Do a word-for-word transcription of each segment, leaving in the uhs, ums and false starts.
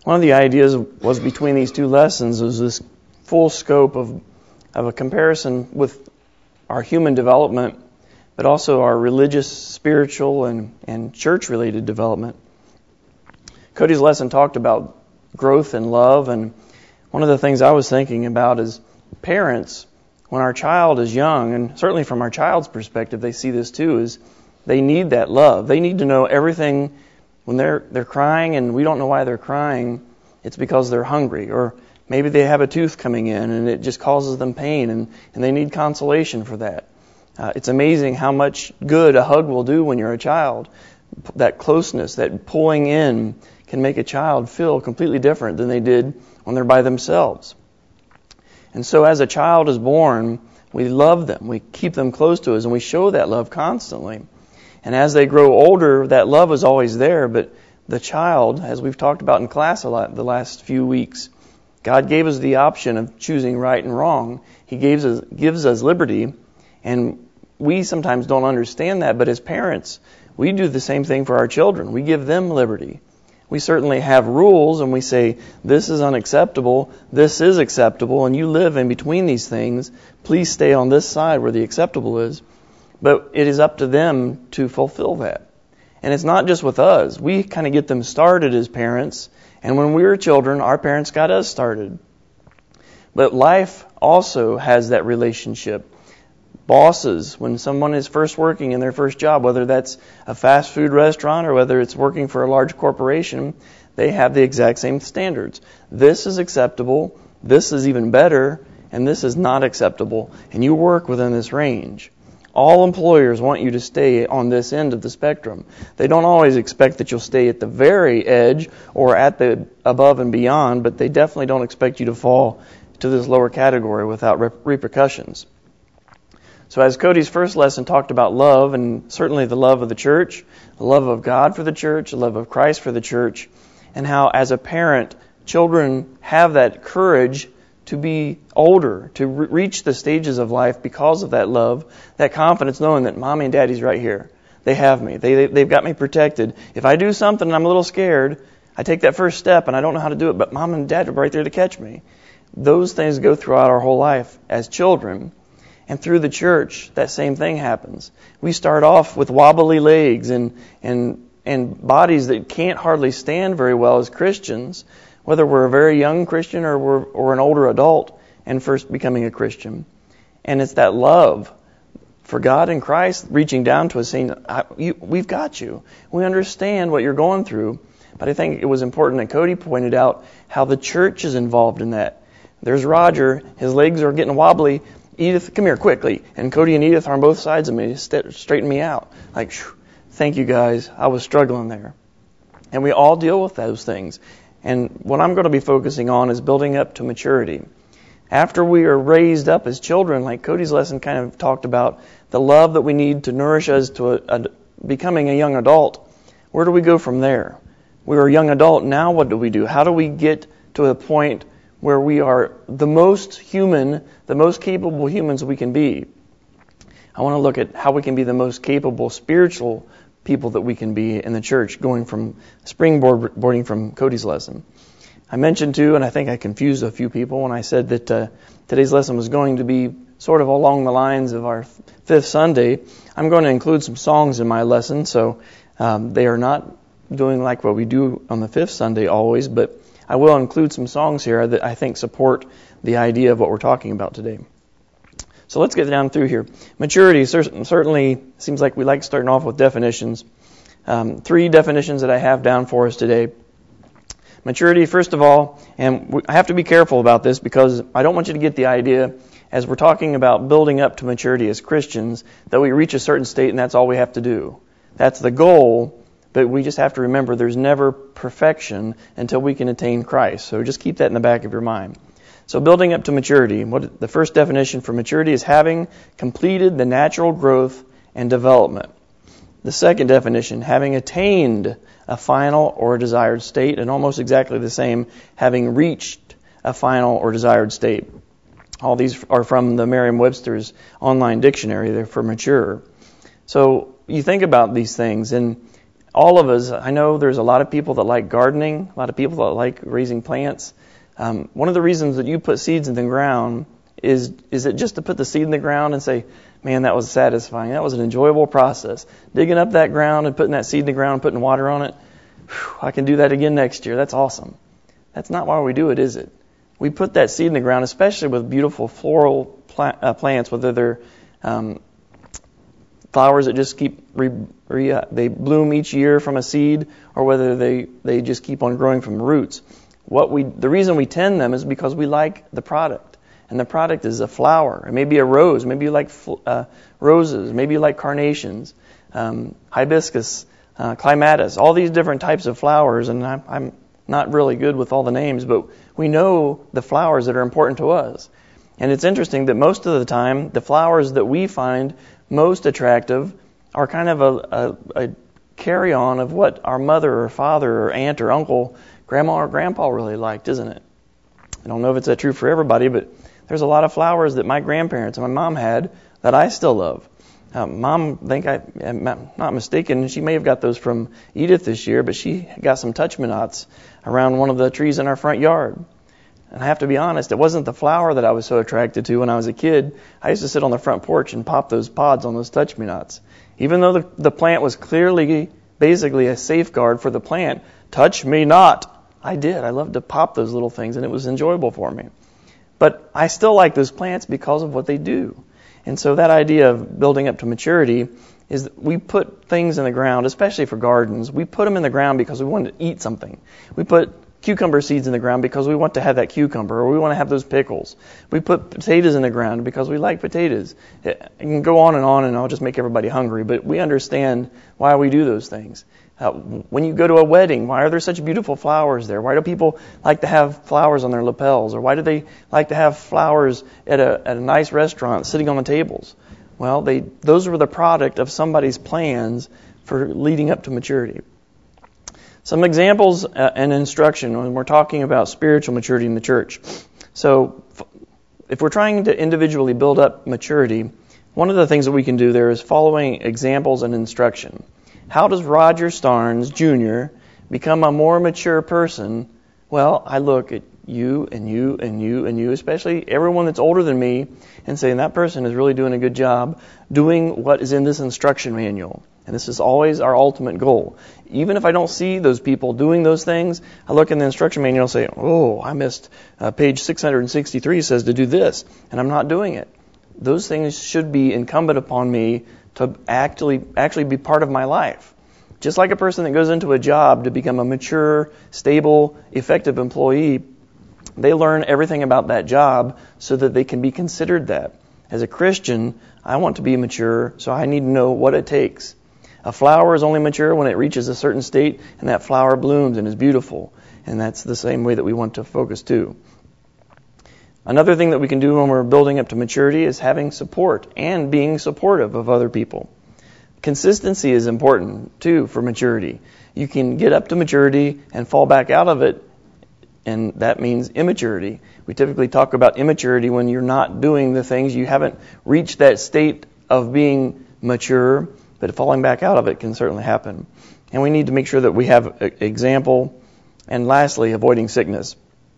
one of the ideas was between these two lessons was this full scope of, of a comparison with our human development, but also our religious, spiritual, and, and church-related development. Cody's lesson talked about growth and love, and one of the things I was thinking about is parents, when our child is young, and certainly from our child's perspective, they see this too, is they need that love. They need to know everything. When they're they're crying and we don't know why they're crying, it's because they're hungry, or maybe they have a tooth coming in and it just causes them pain, and, and they need consolation for that. Uh, it's amazing how much good a hug will do when you're a child. That closeness, that pulling in can make a child feel completely different than they did when they're by themselves. And so as a child is born, we love them, we keep them close to us, and we show that love constantly. And as they grow older, that love is always there, but the child, as we've talked about in class a lot the last few weeks, God gave us the option of choosing right and wrong. He gives us, gives us liberty, and we sometimes don't understand that, but as parents, we do the same thing for our children. We give them liberty. We certainly have rules, and we say, this is unacceptable, this is acceptable, and you live in between these things. Please stay on this side where the acceptable is. But it is up to them to fulfill that. And it's not just with us. We kind of get them started as parents. And when we were children, our parents got us started. But life also has that relationship. Bosses, when someone is first working in their first job, whether that's a fast food restaurant or whether it's working for a large corporation, they have the exact same standards. This is acceptable, this is even better, and this is not acceptable. And you work within this range. All employers want you to stay on this end of the spectrum. They don't always expect that you'll stay at the very edge or at the above and beyond, but they definitely don't expect you to fall to this lower category without repercussions. So as Cody's first lesson talked about love, and certainly the love of the church, the love of God for the church, the love of Christ for the church, and how as a parent, children have that courage to be older, to re- reach the stages of life because of that love, that confidence knowing that mommy and daddy's right here. They have me. They, they, they've got me protected. If I do something and I'm a little scared, I take that first step and I don't know how to do it, but mom and dad are right there to catch me. Those things go throughout our whole life as children. And through the church, that same thing happens. We start off with wobbly legs and, and, and bodies that can't hardly stand very well as Christians, whether we're a very young Christian or we're or an older adult and first becoming a Christian. And it's that love for God and Christ reaching down to us saying, I, you, we've got you. We understand what you're going through. But I think it was important that Cody pointed out how the church is involved in that. There's Roger. His legs are getting wobbly. Edith, come here quickly. And Cody and Edith are on both sides of me to st- straighten me out. Like, whew, thank you guys. I was struggling there. And we all deal with those things. And what I'm going to be focusing on is building up to maturity. After we are raised up as children, like Cody's lesson kind of talked about, the love that we need to nourish us to a, a, becoming a young adult, where do we go from there? We're a young adult, now what do we do? How do we get to a point where we are the most human, the most capable humans we can be? I want to look at how we can be the most capable spiritual people that we can be in the church, going from springboarding from Cody's lesson. I mentioned too, and I think I confused a few people when I said that uh, today's lesson was going to be sort of along the lines of our fifth Sunday. I'm going to include some songs in my lesson, so um, they are not doing like what we do on the fifth Sunday always, but I will include some songs here that I think support the idea of what we're talking about today. So let's get down through here. Maturity certainly seems like we like starting off with definitions. Um, three definitions that I have down for us today. Maturity, first of all, and we, I have to be careful about this because I don't want you to get the idea as we're talking about building up to maturity as Christians that we reach a certain state and that's all we have to do. That's the goal, but we just have to remember there's never perfection until we can attain Christ. So just keep that in the back of your mind. So building up to maturity, what the first definition for maturity is having completed the natural growth and development. The second definition, having attained a final or desired state, and almost exactly the same, having reached a final or desired state. All these are from the Merriam-Webster's online dictionary. They're for mature. So you think about these things, and all of us, I know there's a lot of people that like gardening, a lot of people that like raising plants. Um, one of the reasons that you put seeds in the ground is, is it just to put the seed in the ground and say, man, that was satisfying. That was an enjoyable process. Digging up that ground and putting that seed in the ground and putting water on it, whew, I can do that again next year. That's awesome. That's not why we do it, is it? We put that seed in the ground, especially with beautiful floral plant, uh, plants, whether they're um, flowers that just keep re, re, uh, they bloom each year from a seed, or whether they, they just keep on growing from roots. What we the reason we tend them is because we like the product, and the product is a flower. It may be a rose. Maybe you like uh, roses. Maybe you like carnations, um, hibiscus, uh, clematis. All these different types of flowers, and I'm, I'm not really good with all the names, but we know the flowers that are important to us. And it's interesting that most of the time, the flowers that we find most attractive are kind of a, a, a carry-on of what our mother or father or aunt or uncle, grandma or grandpa really liked, isn't it? I don't know if it's that true for everybody, but there's a lot of flowers that my grandparents and my mom had that I still love. Um, Mom, I think I am not mistaken, she may have got those from Edith this year, but she got some touch-me-nots around one of the trees in our front yard. And I have to be honest, it wasn't the flower that I was so attracted to when I was a kid. I used to sit on the front porch and pop those pods on those touch-me-nots. Even though the, the plant was clearly, basically a safeguard for the plant, touch me not. I did. I loved to pop those little things, and it was enjoyable for me. But I still like those plants because of what they do. And so that idea of building up to maturity is that we put things in the ground, especially for gardens. We put them in the ground because we want to eat something. We put cucumber seeds in the ground because we want to have that cucumber, or we want to have those pickles. We put potatoes in the ground because we like potatoes. It can go on and on, and I'll just make everybody hungry, but we understand why we do those things. Uh, when you go to a wedding, why are there such beautiful flowers there? Why do people like to have flowers on their lapels? Or why do they like to have flowers at a, at a nice restaurant sitting on the tables? Well, they those were the product of somebody's plans for leading up to maturity. Some examples uh, and instruction when we're talking about spiritual maturity in the church. So if we're trying to individually build up maturity, one of the things that we can do there is following examples and instruction. How does Roger Starnes, Junior become a more mature person? Well, I look at you and you and you and you, especially everyone that's older than me, and saying that person is really doing a good job doing what is in this instruction manual. And this is always our ultimate goal. Even if I don't see those people doing those things, I look in the instruction manual and say, oh, I missed uh, page six hundred sixty-three says to do this, and I'm not doing it. Those things should be incumbent upon me to actually actually be part of my life. Just like a person that goes into a job to become a mature, stable, effective employee, they learn everything about that job so that they can be considered that. As a Christian, I want to be mature, so I need to know what it takes. A flower is only mature when it reaches a certain state and that flower blooms and is beautiful. And that's the same way that we want to focus too. Another thing that we can do when we're building up to maturity is having support and being supportive of other people. Consistency is important too for maturity. You can get up to maturity and fall back out of it, and that means immaturity. We typically talk about immaturity when you're not doing the things, you haven't reached that state of being mature, but falling back out of it can certainly happen. And we need to make sure that we have an example. And lastly, avoiding sickness.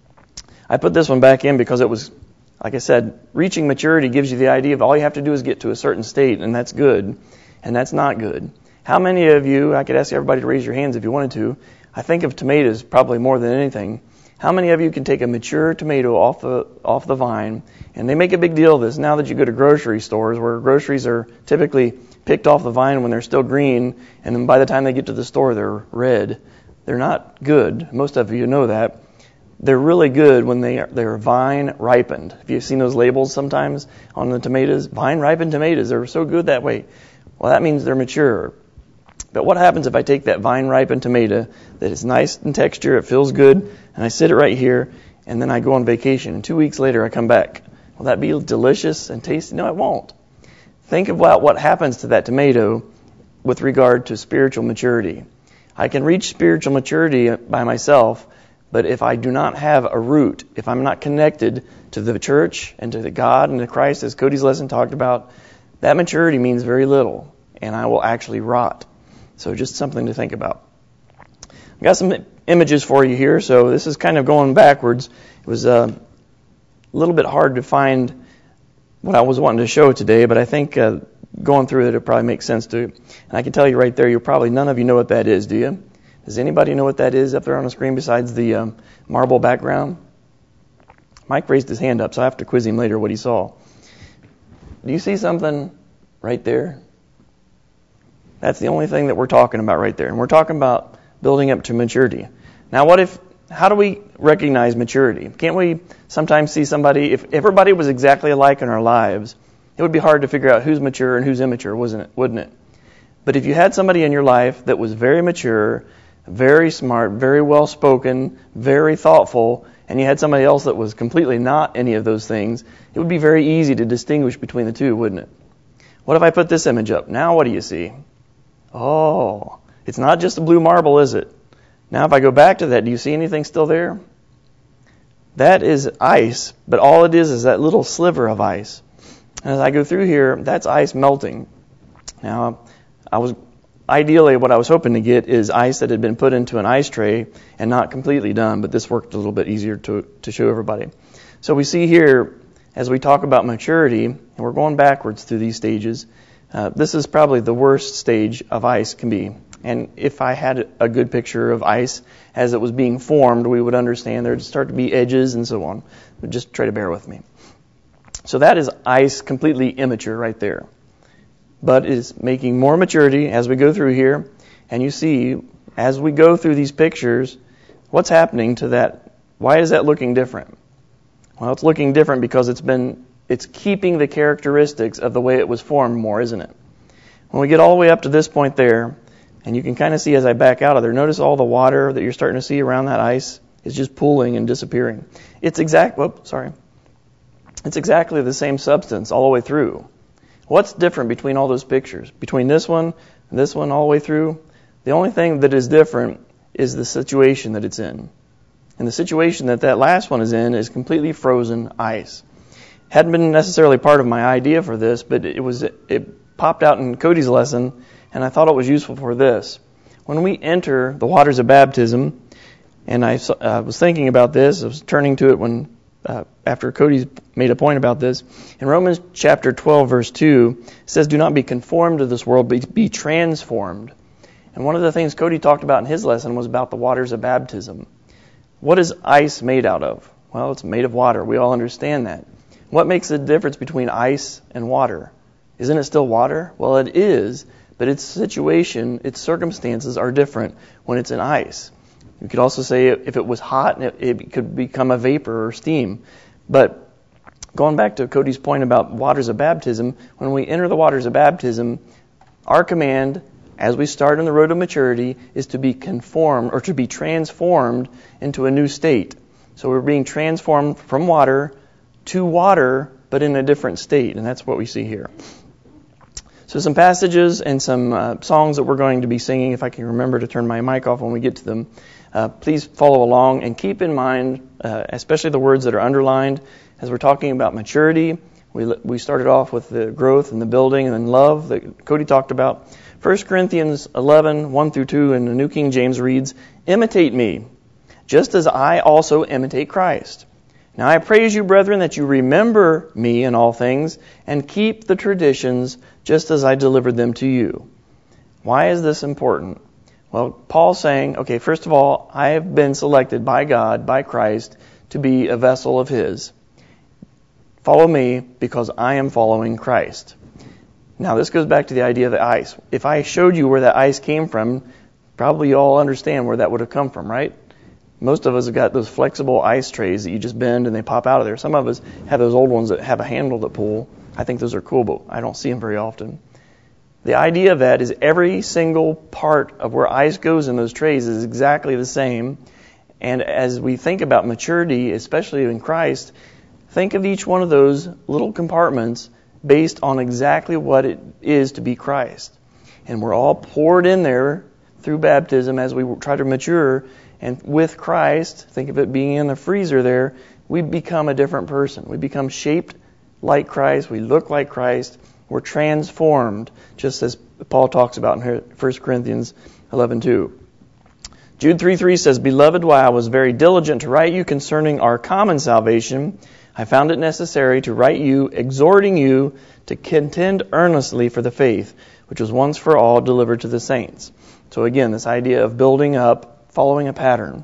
I put this one back in because it was, like I said, reaching maturity gives you the idea of all you have to do is get to a certain state, and that's good. And that's not good. How many of you, I could ask everybody to raise your hands if you wanted to, I think of tomatoes probably more than anything. How many of you can take a mature tomato off the off the vine, and they make a big deal of this now that you go to grocery stores where groceries are typically picked off the vine when they're still green, and then by the time they get to the store they're red. They're not good. Most of you know that. They're really good when they are, they're vine ripened. Have you seen those labels sometimes on the tomatoes? Vine ripened tomatoes. They're so good that way. Well, that means they're mature. But what happens if I take that vine ripened tomato that is nice in texture, it feels good, and I sit it right here, and then I go on vacation, and two weeks later I come back? Will that be delicious and tasty? No, it won't. Think about what happens to that tomato with regard to spiritual maturity. I can reach spiritual maturity by myself, but if I do not have a root, if I'm not connected to the church and to the God and to Christ, as Cody's lesson talked about, that maturity means very little, and I will actually rot. So just something to think about. I've got some images for you here. So this is kind of going backwards. It was uh, a little bit hard to find what I was wanting to show today, but I think uh, going through it, it probably makes sense to. And I can tell you right there, you probably, none of you know what that is, do you? Does anybody know what that is up there on the screen besides the um, marble background? Mike raised his hand up, so I have to quiz him later what he saw. Do you see something right there? That's the only thing that we're talking about right there. And we're talking about building up to maturity. Now, what if, how do we recognize maturity? Can't we sometimes see somebody, if everybody was exactly alike in our lives, it would be hard to figure out who's mature and who's immature, wasn't it? Wouldn't it? But if you had somebody in your life that was very mature, very smart, very well-spoken, very thoughtful, and you had somebody else that was completely not any of those things, it would be very easy to distinguish between the two, wouldn't it? What if I put this image up? Now what do you see? Oh, it's not just a blue marble, is it? Now if I go back to that, do you see anything still there? That is ice, but all it is is that little sliver of ice. And as I go through here, that's ice melting. Now, I was ideally what I was hoping to get is ice that had been put into an ice tray and not completely done, but this worked a little bit easier to to show everybody. So we see here, as we talk about maturity, and we're going backwards through these stages, uh, this is probably the worst stage of ice can be. And if I had a good picture of ice as it was being formed, we would understand there'd start to be edges and so on. But just try to bear with me. So that is ice completely immature right there. But is making more maturity as we go through here. And you see, as we go through these pictures, what's happening to that? Why is that looking different? Well, it's looking different because it's been, it's keeping the characteristics of the way it was formed more, isn't it? When we get all the way up to this point there, and you can kind of see as I back out of there, notice all the water that you're starting to see around that ice is just pooling and disappearing. It's exact, whoop, sorry. It's exactly the same substance all the way through. What's different between all those pictures? Between this one and this one all the way through? The only thing that is different is the situation that it's in. And the situation that that last one is in is completely frozen ice. Hadn't been necessarily part of my idea for this, but it was it popped out in Cody's lesson, and I thought it was useful for this. When we enter the waters of baptism, and I uh, was thinking about this, I was turning to it when Uh, after Cody made a point about this. In Romans chapter twelve, verse two, it says, "Do not be conformed to this world, but be transformed." And one of the things Cody talked about in his lesson was about the waters of baptism. What is ice made out of? Well, it's made of water. We all understand that. What makes the difference between ice and water? Isn't it still water? Well, it is, but its situation, its circumstances are different when it's in ice. You could also say if it was hot, it, it could become a vapor or steam. But going back to Cody's point about waters of baptism, when we enter the waters of baptism, our command, as we start on the road to maturity, is to be conformed or to be transformed into a new state. So we're being transformed from water to water, but in a different state, and that's what we see here. So some passages and some uh, songs that we're going to be singing, if I can remember to turn my mic off when we get to them. Uh, please follow along and keep in mind, uh, especially the words that are underlined, as we're talking about maturity. We we started off with the growth and the building and then love that Cody talked about. First Corinthians eleven, one through two in the New King James reads, "Imitate me, just as I also imitate Christ. Now I praise you, brethren, that you remember me in all things and keep the traditions just as I delivered them to you." Why is this important? Well, Paul's saying, okay, first of all, I have been selected by God, by Christ, to be a vessel of His. Follow me because I am following Christ. Now, this goes back to the idea of the ice. If I showed you where that ice came from, probably you all understand where that would have come from, right? Most of us have got those flexible ice trays that you just bend and they pop out of there. Some of us have those old ones that have a handle that pull. I think those are cool, but I don't see them very often. The idea of that is every single part of where ice goes in those trays is exactly the same. And as we think about maturity, especially in Christ, think of each one of those little compartments based on exactly what it is to be Christ. And we're all poured in there through baptism as we try to mature. And with Christ, think of it being in the freezer there, we become a different person. We become shaped like Christ. We look like Christ. We're transformed, just as Paul talks about in First Corinthians eleven two. Jude three three says, Beloved, while I was very diligent to write you concerning our common salvation, I found it necessary to write you, exhorting you to contend earnestly for the faith, which was once for all delivered to the saints. So again, this idea of building up, following a pattern.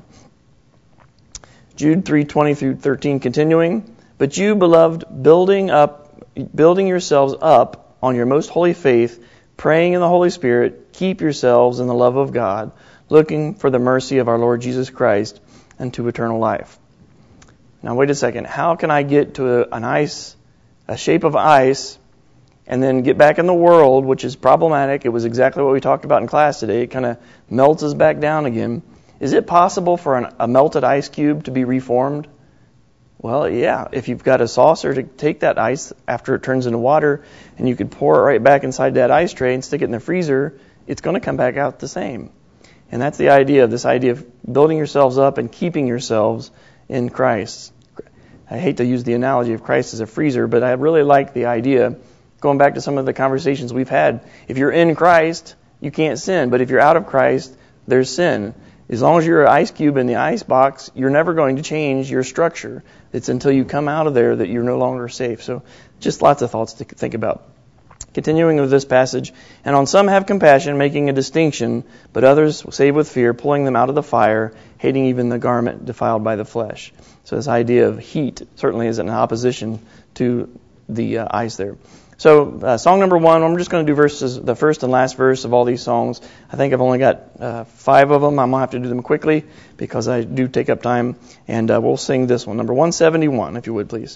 Jude three twenty through thirteen, continuing, But you, beloved, building up, building yourselves up on your most holy faith, praying in the Holy Spirit, keep yourselves in the love of God, looking for the mercy of our Lord Jesus Christ unto eternal life. Now wait a second. How can I get to a, an ice, a shape of ice, and then get back in the world, which is problematic? It was exactly what we talked about in class today. It kind of melts us back down again. Is it possible for an, a melted ice cube to be reformed? Well, yeah. If you've got a saucer to take that ice after it turns into water, and you could pour it right back inside that ice tray and stick it in the freezer, it's going to come back out the same. And that's the idea of this idea of building yourselves up and keeping yourselves in Christ. I hate to use the analogy of Christ as a freezer, but I really like the idea, going back to some of the conversations we've had. If you're in Christ, you can't sin. But if you're out of Christ, there's sin. As long as you're an ice cube in the ice box, you're never going to change your structure. It's until you come out of there that you're no longer safe. So just lots of thoughts to think about. Continuing with this passage, and on some have compassion, making a distinction, but others save with fear, pulling them out of the fire, hating even the garment defiled by the flesh. So this idea of heat certainly is in opposition to the uh, ice there. So uh, song number one, I'm just going to do verses, the first and last verse of all these songs. I think I've only got uh, five of them. I'm going to have to do them quickly because I do take up time. And uh, we'll sing this one, number one seventy-one, if you would please.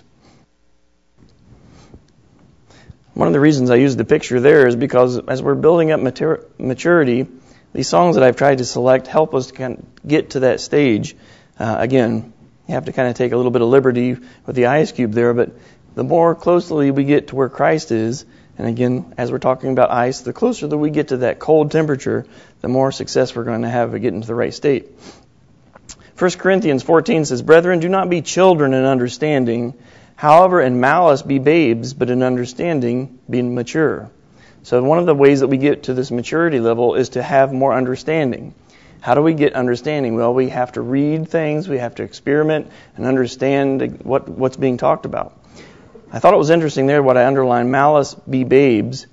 One of the reasons I use the picture there is because as we're building up matur- maturity, these songs that I've tried to select help us to kind of get to that stage. Uh, again, you have to kind of take a little bit of liberty with the ice cube there, but the more closely we get to where Christ is, and again, as we're talking about ice, the closer that we get to that cold temperature, the more success we're going to have at getting to the right state. First Corinthians fourteen says, Brethren, do not be children in understanding, however, in malice be babes, but in understanding be mature. So one of the ways that we get to this maturity level is to have more understanding. How do we get understanding? Well, we have to read things, we have to experiment and understand what, what's being talked about. I thought it was interesting there what I underlined, malice be babes.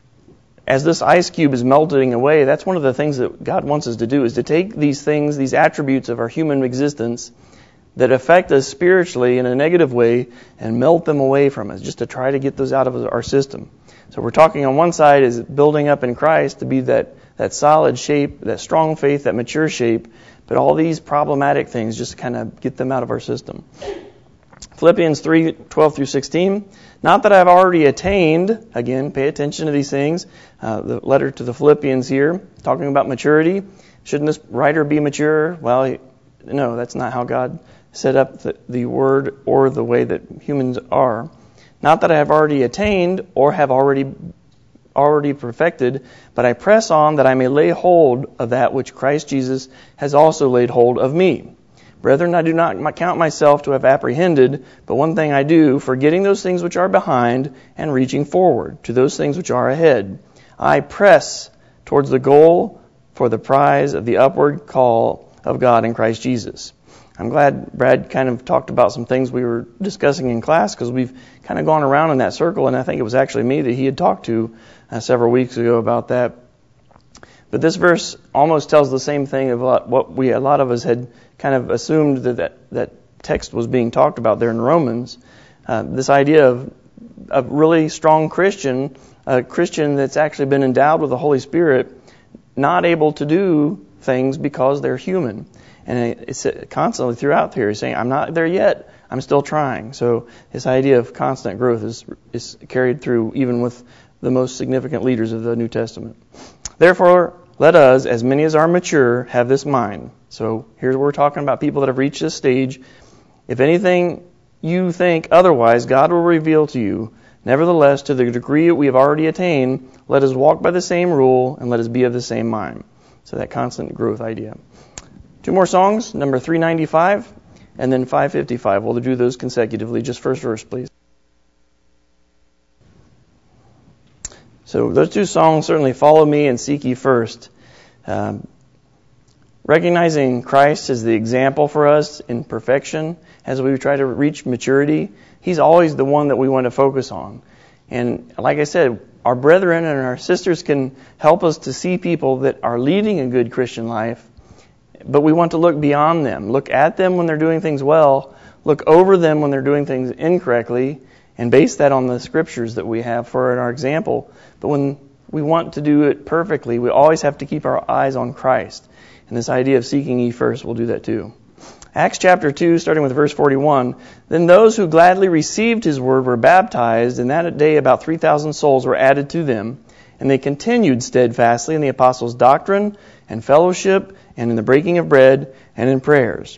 As this ice cube is melting away, that's one of the things that God wants us to do, is to take these things, these attributes of our human existence that affect us spiritually in a negative way and melt them away from us, just to try to get those out of our system. So we're talking on one side is building up in Christ to be that, that solid shape, that strong faith, that mature shape, but all these problematic things, just to kind of get them out of our system. Philippians three twelve through sixteen. Not that I've already attained, again, pay attention to these things. Uh, the letter to the Philippians here, talking about maturity. Shouldn't this writer be mature? Well, he, no, that's not how God set up the, the word or the way that humans are. Not that I have already attained or have already already perfected, but I press on that I may lay hold of that which Christ Jesus has also laid hold of me. Brethren, I do not count myself to have apprehended, but one thing I do, forgetting those things which are behind and reaching forward to those things which are ahead. I press towards the goal for the prize of the upward call of God in Christ Jesus. I'm glad Brad kind of talked about some things we were discussing in class, because we've kind of gone around in that circle, and I think it was actually me that he had talked to uh, several weeks ago about that. But this verse almost tells the same thing of what we, a lot of us had kind of assumed that that, that text was being talked about there in Romans. Uh, this idea of a really strong Christian, a Christian that's actually been endowed with the Holy Spirit, not able to do things because they're human. And it's constantly throughout here, he's saying, I'm not there yet, I'm still trying. So this idea of constant growth is, is carried through even with the most significant leaders of the New Testament. Therefore, let us, as many as are mature, have this mind. So here's where we're talking about people that have reached this stage. If anything you think otherwise, God will reveal to you. Nevertheless, to the degree we have already attained, let us walk by the same rule and let us be of the same mind. So that constant growth idea. Two more songs, number three ninety-five and then five fifty-five. We'll do those consecutively. Just first verse, please. So those two songs certainly, Follow Me and Seek Ye First. Um, recognizing Christ as the example for us in perfection as we try to reach maturity, He's always the one that we want to focus on. And like I said, our brethren and our sisters can help us to see people that are leading a good Christian life, but we want to look beyond them. Look at them when they're doing things well, look over them when they're doing things incorrectly, and base that on the scriptures that we have for our example. But when we want to do it perfectly, we always have to keep our eyes on Christ. And this idea of seeking ye first will do that too. Acts chapter two, starting with verse forty-one, Then those who gladly received His word were baptized, and that day about three thousand souls were added to them. And they continued steadfastly in the apostles' doctrine and fellowship, and in the breaking of bread, and in prayers.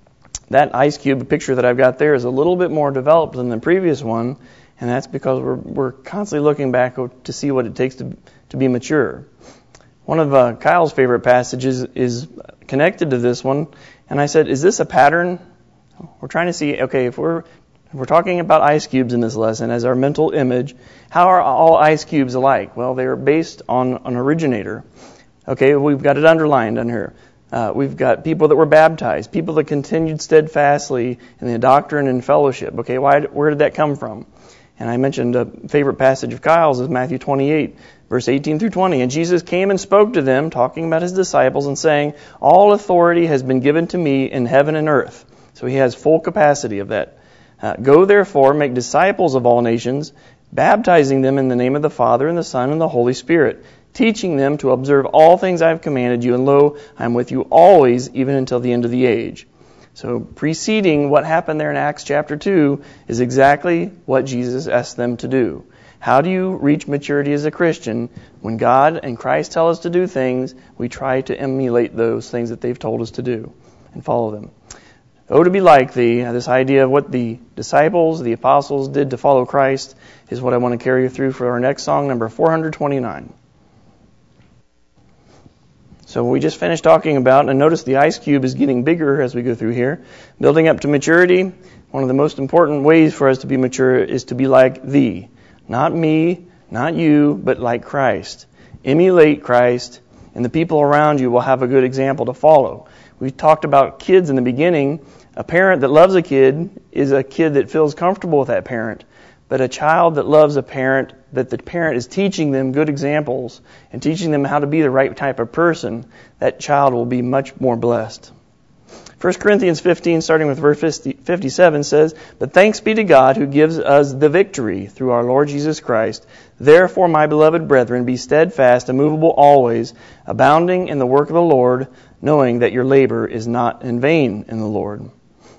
That ice cube picture that I've got there is a little bit more developed than the previous one, and that's because we're we're constantly looking back to see what it takes to to be mature. One of uh, Kyle's favorite passages is connected to this one, and I said, is this a pattern? We're trying to see, okay, if we're if we're talking about ice cubes in this lesson as our mental image, how are all ice cubes alike? Well, they are based on an originator. Okay, we've got it underlined on here. Uh, we've got people that were baptized, people that continued steadfastly in the doctrine and fellowship. Okay, why? Where did that come from? And I mentioned a favorite passage of Kyle's is Matthew twenty-eight, verse eighteen through twenty. And Jesus came and spoke to them, talking about His disciples, and saying, All authority has been given to me in heaven and earth. So He has full capacity of that. Uh, Go therefore, make disciples of all nations, baptizing them in the name of the Father and the Son and the Holy Spirit, teaching them to observe all things I have commanded you, and lo, I am with you always, even until the end of the age. So preceding what happened there in Acts chapter two is exactly what Jesus asked them to do. How do you reach maturity as a Christian? When God and Christ tell us to do things, we try to emulate those things that they've told us to do and follow them. Oh, to be like thee, this idea of what the disciples, the apostles did to follow Christ is what I want to carry you through for our next song, number four hundred twenty-nine. So we just finished talking about, and notice the ice cube is getting bigger as we go through here. Building up to maturity, one of the most important ways for us to be mature is to be like thee. Not me, not you, but like Christ. Emulate Christ, and the people around you will have a good example to follow. We talked about kids in the beginning. A parent that loves a kid is a kid that feels comfortable with that parent. But a child that loves a parent, that the parent is teaching them good examples and teaching them how to be the right type of person, that child will be much more blessed. First Corinthians fifteen, starting with verse fifty-seven, says, But thanks be to God who gives us the victory through our Lord Jesus Christ. Therefore, my beloved brethren, be steadfast, immovable always, abounding in the work of the Lord, knowing that your labor is not in vain in the Lord.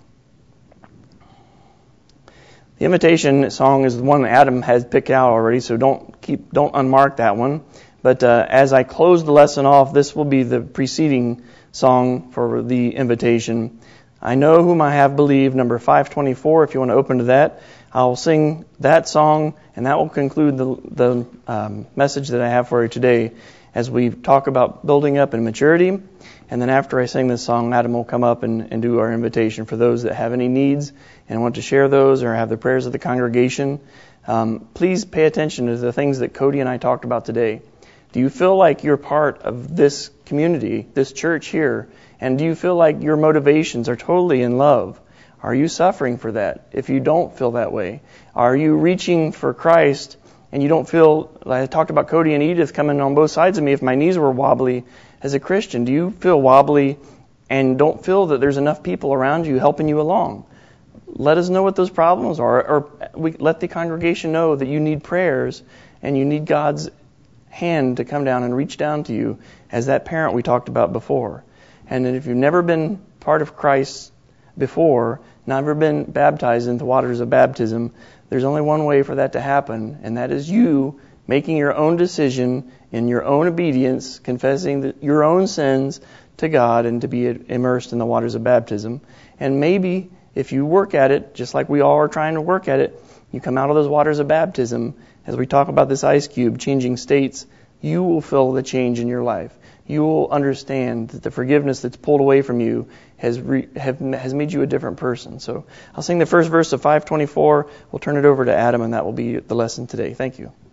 The invitation song is the one Adam has picked out already, so don't keep don't unmark that one. But uh, as I close the lesson off, this will be the preceding song for the invitation. I know whom I have believed, number five twenty-four, if you want to open to that. I'll sing that song, and that will conclude the, the um, message that I have for you today as we talk about building up in maturity. And then after I sing this song, Adam will come up and, and do our invitation for those that have any needs and want to share those or have the prayers of the congregation. Um, please pay attention to the things that Cody and I talked about today. Do you feel like you're part of this community, this church here? And do you feel like your motivations are totally in love? Are you suffering for that? If you don't feel that way, are you reaching for Christ and you don't feel, like I talked about Cody and Edith coming on both sides of me, if my knees were wobbly as a Christian, do you feel wobbly and don't feel that there's enough people around you helping you along? Let us know what those problems are, or we let the congregation know that you need prayers and you need God's hand to come down and reach down to you as that parent we talked about before. And if you've never been part of Christ before, never been baptized in the waters of baptism, there's only one way for that to happen, and that is you making your own decision in your own obedience, confessing the, your own sins to God and to be immersed in the waters of baptism. And maybe if you work at it, just like we all are trying to work at it, you come out of those waters of baptism, as we talk about this ice cube changing states, you will feel the change in your life. You will understand that the forgiveness that's pulled away from you has re, have, has made you a different person. So I'll sing the first verse of five twenty-four. We'll turn it over to Adam, and that will be the lesson today. Thank you.